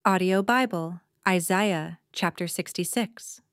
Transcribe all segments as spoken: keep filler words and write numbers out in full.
Audio Bible, Isaiah chapter sixty-six.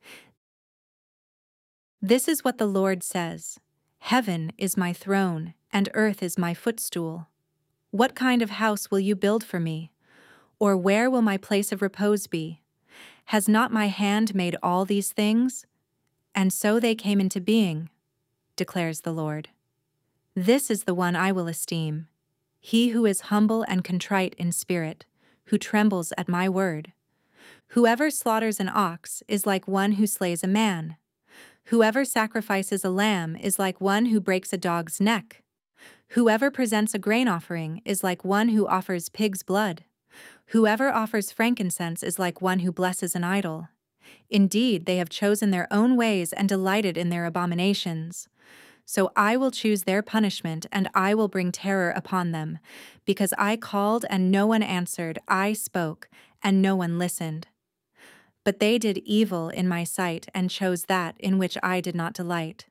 This is what the Lord says: Heaven is my throne, and earth is my footstool. What kind of house will you build for me? Or where will my place of repose be? Has not my hand made all these things? And so they came into being, declares the Lord. This is the one I will esteem, he who is humble and contrite in spirit, who trembles at my word. Whoever slaughters an ox is like one who slays a man. Whoever sacrifices a lamb is like one who breaks a dog's neck. Whoever presents a grain offering is like one who offers pig's blood. Whoever offers frankincense is like one who blesses an idol. Indeed, they have chosen their own ways and delighted in their abominations. So I will choose their punishment, and I will bring terror upon them, because I called and no one answered, I spoke, and no one listened. But they did evil in my sight and chose that in which I did not delight.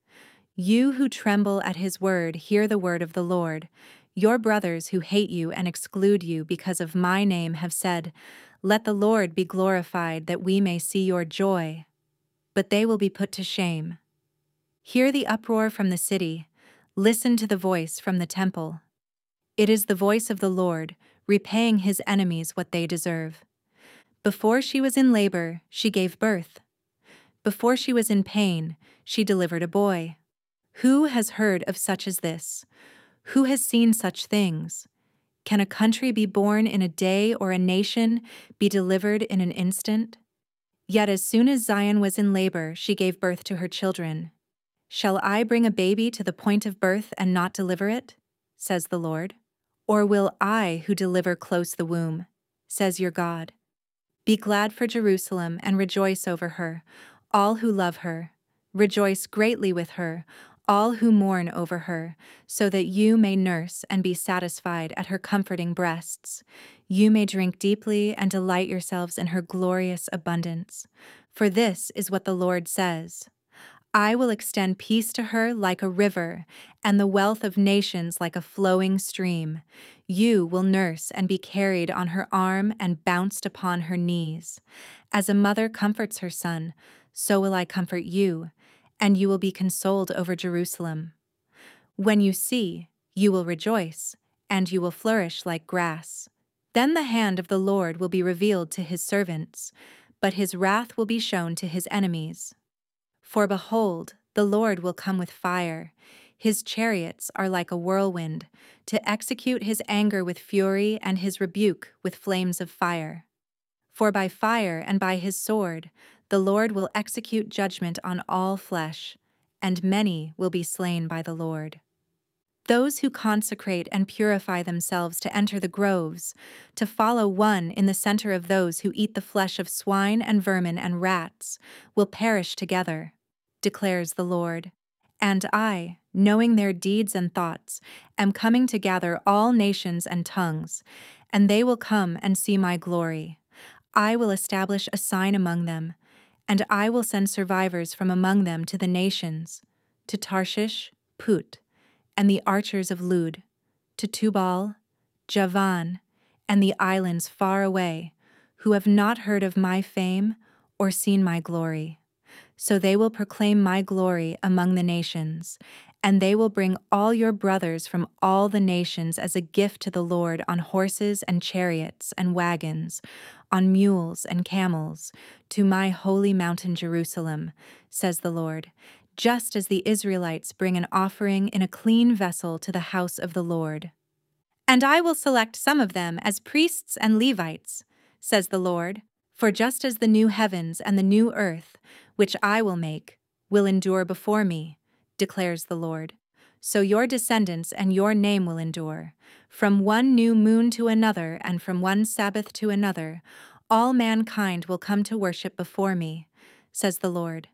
You who tremble at his word, hear the word of the Lord. Your brothers who hate you and exclude you because of my name have said, Let the Lord be glorified, that we may see your joy. But they will be put to shame. Hear the uproar from the city. Listen to the voice from the temple. It is the voice of the Lord, repaying his enemies what they deserve. Before she was in labor, she gave birth. Before she was in pain, she delivered a boy. Who has heard of such as this? Who has seen such things? Can a country be born in a day, or a nation be delivered in an instant? Yet as soon as Zion was in labor, she gave birth to her children. Shall I bring a baby to the point of birth and not deliver it? Says the Lord. Or will I, who deliver, close the womb? Says your God. Be glad for Jerusalem and rejoice over her, all who love her. Rejoice greatly with her, all who mourn over her, so that you may nurse and be satisfied at her comforting breasts. You may drink deeply and delight yourselves in her glorious abundance. For this is what the Lord says: I will extend peace to her like a river, and the wealth of nations like a flowing stream. You will nurse and be carried on her arm and bounced upon her knees. As a mother comforts her son, so will I comfort you, and you will be consoled over Jerusalem. When you see, you will rejoice, and you will flourish like grass. Then the hand of the Lord will be revealed to his servants, but his wrath will be shown to his enemies. For behold, the Lord will come with fire. His chariots are like a whirlwind, to execute his anger with fury and his rebuke with flames of fire. For by fire and by his sword, the Lord will execute judgment on all flesh, and many will be slain by the Lord. Those who consecrate and purify themselves to enter the groves, to follow one in the center of those who eat the flesh of swine and vermin and rats, will perish together, declares the Lord. And I, knowing their deeds and thoughts, am coming to gather all nations and tongues, and they will come and see my glory. I will establish a sign among them, and I will send survivors from among them to the nations, to Tarshish, Put, and the archers of Lud, to Tubal, Javan, and the islands far away, who have not heard of my fame or seen my glory. So they will proclaim my glory among the nations, and they will bring all your brothers from all the nations as a gift to the Lord on horses and chariots and wagons, on mules and camels, to my holy mountain Jerusalem, says the Lord, just as the Israelites bring an offering in a clean vessel to the house of the Lord. And I will select some of them as priests and Levites, says the Lord, for just as the new heavens and the new earth, which I will make, will endure before me, declares the Lord, so your descendants and your name will endure. From one new moon to another, and from one Sabbath to another, all mankind will come to worship before me, says the Lord.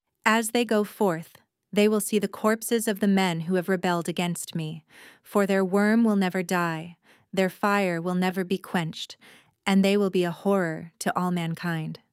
As they go forth, they will see the corpses of the men who have rebelled against me, for their worm will never die, their fire will never be quenched, and they will be a horror to all mankind.